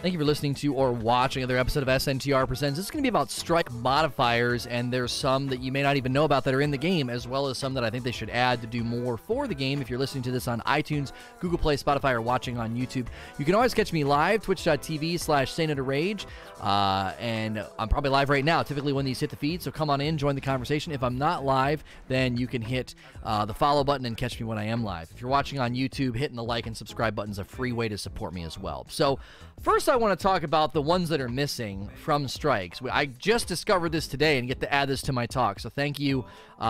Thank you for listening to or watching another episode of SNTR Presents. This is going to be about strike modifiers, and there's some that you may not even know about that are in the game, as well as some that I think they should add to do more for the game. If you're listening to this on iTunes, Google Play, Spotify, or watching on YouTube, you can always catch me live, twitch.tv/SaintOfTheRage, and I'm probably live right now, typically when these hit the feed, so come on in, join the conversation. If I'm not live, then you can hit the follow button and catch me when I am live. If you're watching on YouTube, hitting the like and subscribe button is a free way to support me as well. So first, I want to talk about the ones that are missing from strikes. I just discovered this today and get to add this to my talk, so thank you.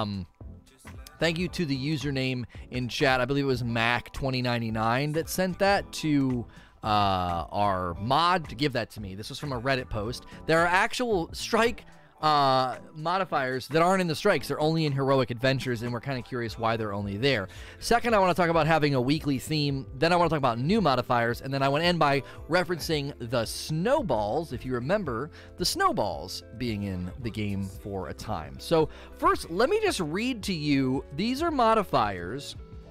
Thank you to the username in chat. I believe it was Mac2099 that sent that to our mod to give that to me. This was from a Reddit post. There are actual strike modifiers that aren't in the strikes. They're only in heroic adventures, and we're kind of curious why they're only there. Second, I want to talk about having a weekly theme. Then I want to talk about new modifiers, and then I want to end by referencing the snowballs, if you remember the snowballs being in the game for a time. So first, let me just read to you. These are modifiers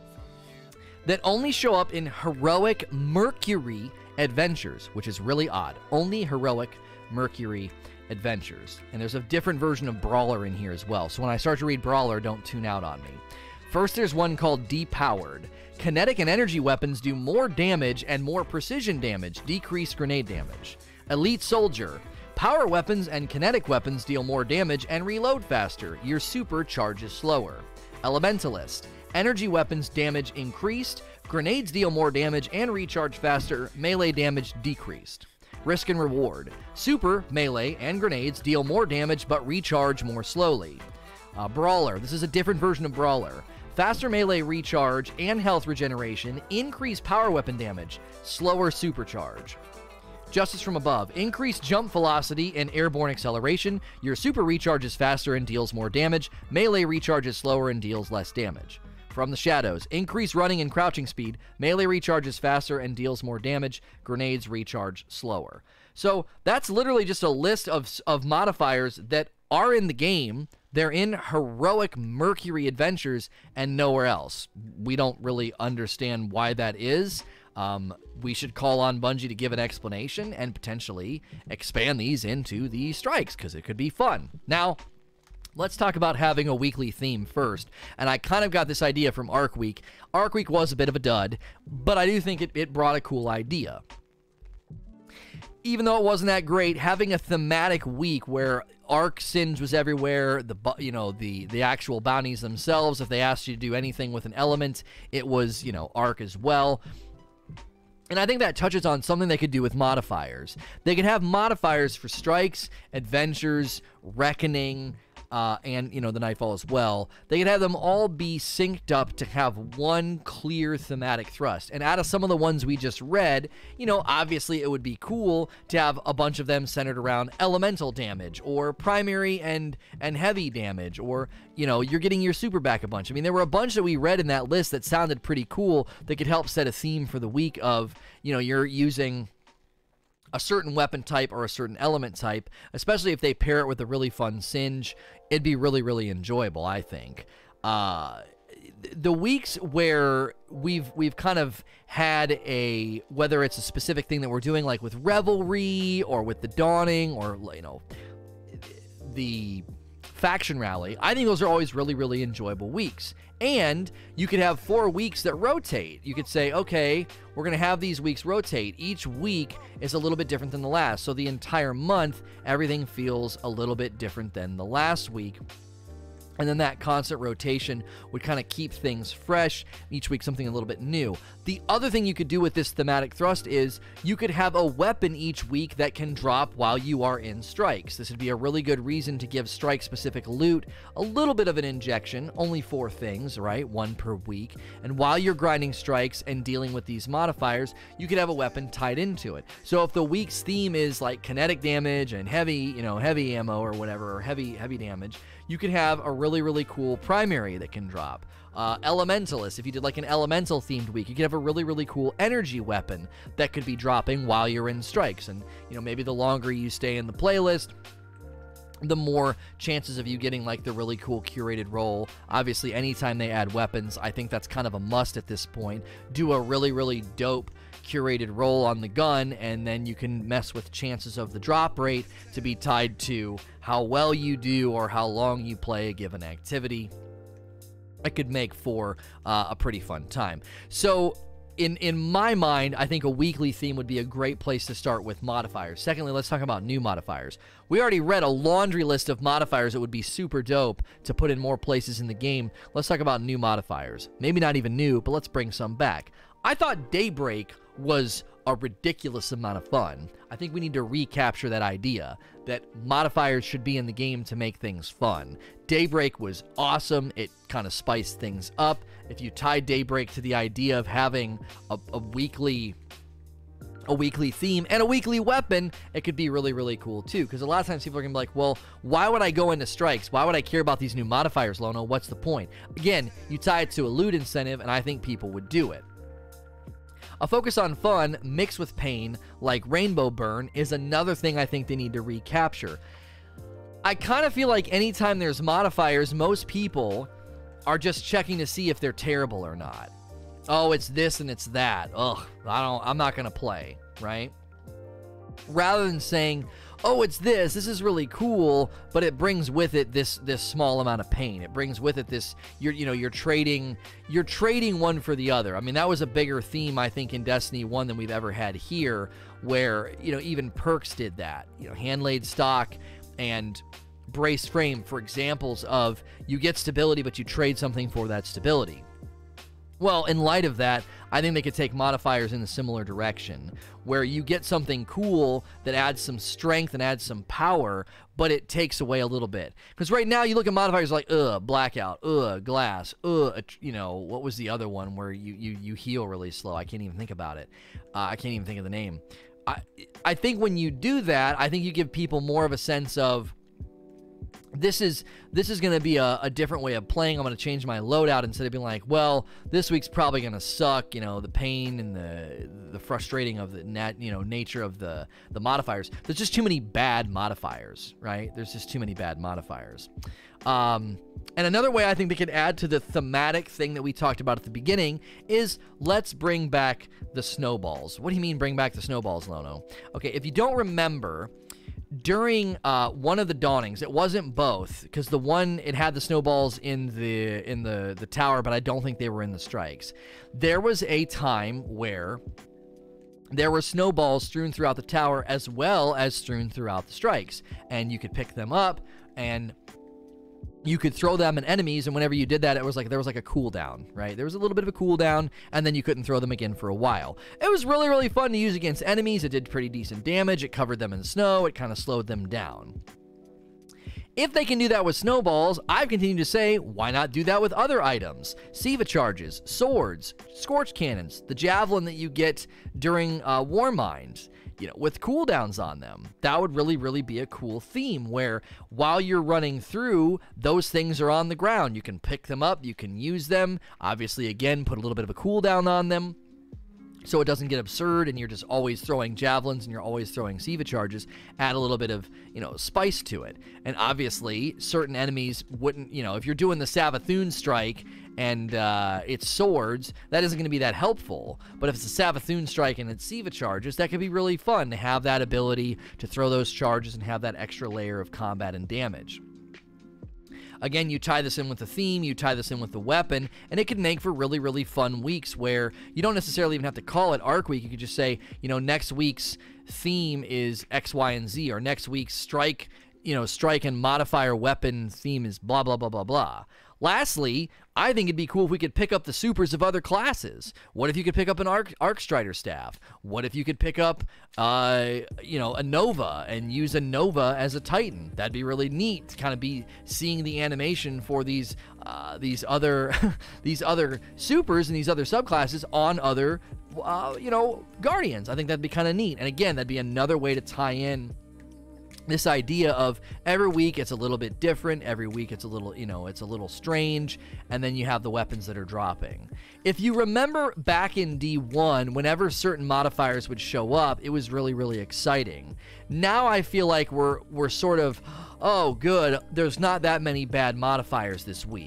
that only show up in heroic Mercury adventures, which is really odd. Only heroic Mercury adventures. And there's a different version of Brawler in here as well. So when I start to read Brawler, don't tune out on me. First, there's one called Depowered. Kinetic and energy weapons do more damage and more precision damage, decrease grenade damage. Elite Soldier. Power weapons and kinetic weapons deal more damage and reload faster. Your super charges slower. Elementalist. Energy weapons damage increased, grenades deal more damage and recharge faster, melee damage decreased. Risk and Reward. Super, melee, and grenades deal more damage but recharge more slowly. Brawler. This is a different version of Brawler. Faster melee recharge and health regeneration, increase power weapon damage, slower supercharge. Justice from Above. Increased jump velocity and airborne acceleration. Your super recharges faster and deals more damage. Melee recharges slower and deals less damage. From the Shadows. Increase running and crouching speed. Melee recharges faster and deals more damage. Grenades recharge slower. So that's literally just a list of modifiers that are in the game. They're in heroic Mercury adventures and nowhere else. We don't really understand why that is. We should call on Bungie to give an explanation and potentially expand these into the strikes, because it could be fun. Now, let's talk about having a weekly theme first. And I kind of got this idea from Arc Week. Arc Week was a bit of a dud, but I do think it brought a cool idea. Even though it wasn't that great, having a thematic week where Arc Singe was everywhere, the actual bounties themselves, if they asked you to do anything with an element, it was, Arc as well. And I think that touches on something they could do with modifiers. They could have modifiers for strikes, adventures, reckoning, and, the Nightfall as well. They could have them all be synced up to have one clear thematic thrust. And out of some of the ones we just read, obviously it would be cool to have a bunch of them centered around elemental damage, or primary and heavy damage, or, you're getting your super back a bunch. I mean, there were a bunch that we read in that list that sounded pretty cool that could help set a theme for the week of, you're using a certain weapon type or a certain element type, especially if they pair it with a really fun Singe. It'd be really, really enjoyable, I think. The weeks where we've kind of had whether it's a specific thing that we're doing, like with Revelry or with the Dawning or, the Faction Rally, I think those are always really, really enjoyable weeks. And you could have 4 weeks that rotate. You could say, okay, we're going to have these weeks rotate. Each week is a little bit different than the last. So the entire month, everything feels a little bit different than the last week. And then that constant rotation would kind of keep things fresh. Each week, something a little bit new. The other thing you could do with this thematic thrust is you could have a weapon each week that can drop while you are in strikes. This would be a really good reason to give strike-specific loot a little bit of an injection. Only 4 things, right? 1 per week. And while you're grinding strikes and dealing with these modifiers, you could have a weapon tied into it. So if the week's theme is like kinetic damage and heavy, heavy ammo or whatever, or heavy damage, you could have a really, really cool primary that can drop. Elementalist, if you did like an elemental themed week, you could have a really, really cool energy weapon that could be dropping while you're in strikes. And, maybe the longer you stay in the playlist, the more chances of you getting like the really cool curated role. Obviously, anytime they add weapons, I think that's kind of a must at this point. Do a really, really dope curated roll on the gun, and then you can mess with chances of the drop rate to be tied to how well you do or how long you play a given activity. It could make for a pretty fun time. So in my mind, I think a weekly theme would be a great place to start with modifiers. Secondly, let's talk about new modifiers. We already read a laundry list of modifiers that would be super dope to put in more places in the game. Let's talk about new modifiers. Maybe not even new, but let's bring some back. I thought Daybreak was a ridiculous amount of fun. I think we need to recapture that idea that modifiers should be in the game to make things fun. Daybreak was awesome. It kind of spiced things up. If you tie Daybreak to the idea of having a weekly theme and a weekly weapon, it could be really, really cool too. Because a lot of times people are going to be like, well, why would I go into strikes? Why would I care about these new modifiers, Lono? What's the point? Again, you tie it to a loot incentive, and I think people would do it. A focus on fun mixed with pain, like Rainbow Burn, is another thing I think they need to recapture. I kind of feel like anytime there's modifiers, most people are just checking to see if they're terrible or not. Oh, it's this and it's that. Ugh, I'm not going to play, right? Rather than saying, oh, it's this is really cool, but it brings with it this small amount of pain. It brings with it this, you're trading one for the other. I mean, that was a bigger theme, I think, in Destiny 1 than we've ever had here, where, even perks did that. Hand-laid stock and brace frame for examples of you get stability, but you trade something for that stability. Well, in light of that, I think they could take modifiers in a similar direction, where you get something cool that adds some strength and adds some power, but it takes away a little bit. Because right now, you look at modifiers like, blackout, glass, what was the other one where you heal really slow? I can't even think about it. I can't even think of the name. I think when you do that, I think you give people more of a sense of, this is going to be a different way of playing. I'm going to change my loadout instead of being like, well, this week's probably going to suck. The pain and the frustrating of the nature of the modifiers. There's just too many bad modifiers, right? There's just too many bad modifiers. And another way I think they could add to the thematic thing that we talked about at the beginning is let's bring back the snowballs. What do you mean bring back the snowballs, Lono? Okay, if you don't remember, during one of the dawnings, it wasn't both, because the one, it had the snowballs in the tower, but I don't think they were in the strikes. There was a time where there were snowballs strewn throughout the tower as well as strewn throughout the strikes, and you could pick them up and you could throw them at enemies, and whenever you did that, there was like a cooldown, right? There was a little bit of a cooldown, and then you couldn't throw them again for a while. It was really, really fun to use against enemies. It did pretty decent damage. It covered them in snow. It kind of slowed them down. If they can do that with snowballs, I've continued to say, why not do that with other items? Siva charges, swords, scorch cannons, the javelin that you get during Warmind, with cooldowns on them. That would really, really be a cool theme where while you're running through, those things are on the ground. You can pick them up, you can use them. Obviously, again, put a little bit of a cooldown on them so it doesn't get absurd and you're just always throwing javelins and you're always throwing Siva charges. Add a little bit of, spice to it. And obviously, certain enemies wouldn't, if you're doing the Savathûn strike and it's swords, that isn't going to be that helpful. But if it's a Savathûn strike and it's Siva charges, that could be really fun to have that ability to throw those charges and have that extra layer of combat and damage. Again, you tie this in with the theme, you tie this in with the weapon, and it can make for really, really fun weeks where you don't necessarily even have to call it Arc Week. You could just say, next week's theme is X, Y, and Z, or next week's strike and modifier weapon theme is blah, blah, blah, blah, blah. Lastly, I think it'd be cool if we could pick up the supers of other classes. What if you could pick up an Arc Strider staff? What if you could pick up, a Nova and use a Nova as a Titan? That'd be really neat to kind of be seeing the animation for these other these other supers and these other subclasses on other, Guardians. I think that'd be kind of neat. And again, that'd be another way to tie in this idea of every week it's a little bit different, every week it's a little, it's a little strange, and then you have the weapons that are dropping. If you remember back in D1, whenever certain modifiers would show up, it was really, really exciting. Now I feel like we're sort of, oh good, there's not that many bad modifiers this week.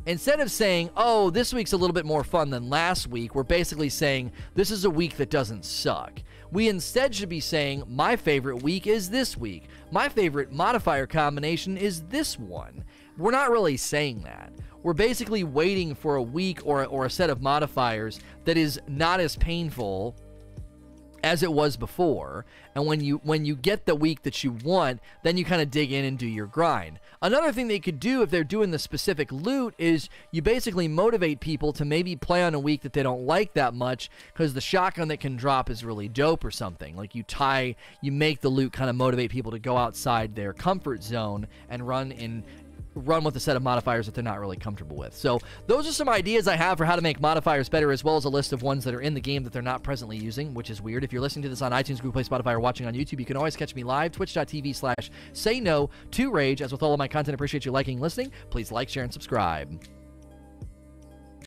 Instead of saying, oh, this week's a little bit more fun than last week, we're basically saying this is a week that doesn't suck. We instead should be saying, my favorite week is this week. My favorite modifier combination is this one. We're not really saying that. We're basically waiting for a week or a set of modifiers that is not as painful as it was before. And when you get the week that you want, then you kind of dig in and do your grind. Another thing they could do if they're doing the specific loot is you basically motivate people to maybe play on a week that they don't like that much because the shotgun that can drop is really dope or something. Like you make the loot kind of motivate people to go outside their comfort zone and run with a set of modifiers that they're not really comfortable with. So those are some ideas I have for how to make modifiers better, as well as a list of ones that are in the game that they're not presently using, which is weird. If you're listening to this on iTunes, Google Play, Spotify, or watching on YouTube, you can always catch me live, twitch.tv/SayNo2Rage. As with all of my content, I appreciate you liking and listening. Please like, share, and subscribe.